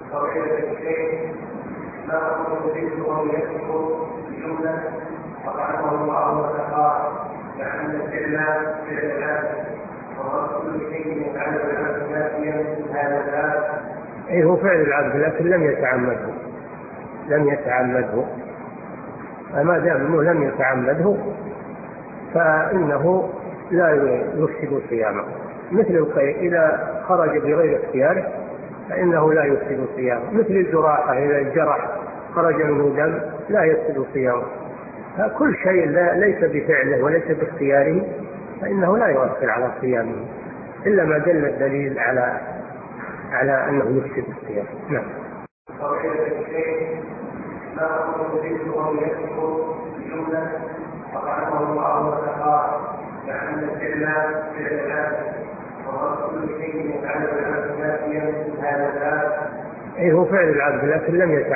فضيلة الشيخ، ما هو يريده أن يذكر جملة أطعمه الله وسقاه لأن الفعل فعل العبد وكل شيء يفعل العبد نافيا هذا الباب؟ أي هو فعل العبد لكن لم يتعمده. فما دام أنه لم يتعمده فإنه لا يفسد صيامه. مثل القيء إذا خرج بغير اختياره فإنه لا يفسد صيامه. مثل الجراحة إذا الجرح خرج منه دم لا يفسد صيامه. فكل شيء ليس بفعله وليس باختياره فإنه لا يؤثر على صيامه إلا ما دل الدليل على أنه يفسد الصيام. نعم. فضيلة الشيخ، ما هو يريده أن يذكر جملة أطعمه الله وسقاه لأن الفعل فعل العبد وكل شيء يفعل العبد نافيا هذا الباب؟ أي هو فعل العبد لكن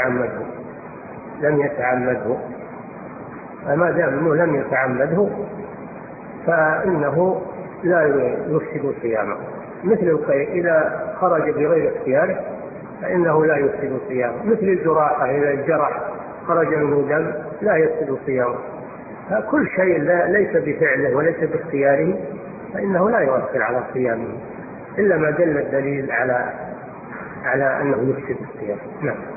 لم يتعمده. فما دام أنه لم يتعمده فإنه لا يفسد صيامه. مثل القيء إذا خرج بغير اختياره فإنه لا يفسد صيامه. مثل الجراحة إذا الجرح خرج منه دم لا يفسد صيامه. فكل شيء ليس بفعله وليس باختياره فإنه لا يؤثر على صيامه إلا ما دل الدليل على أنه يفسد الصيام. نعم.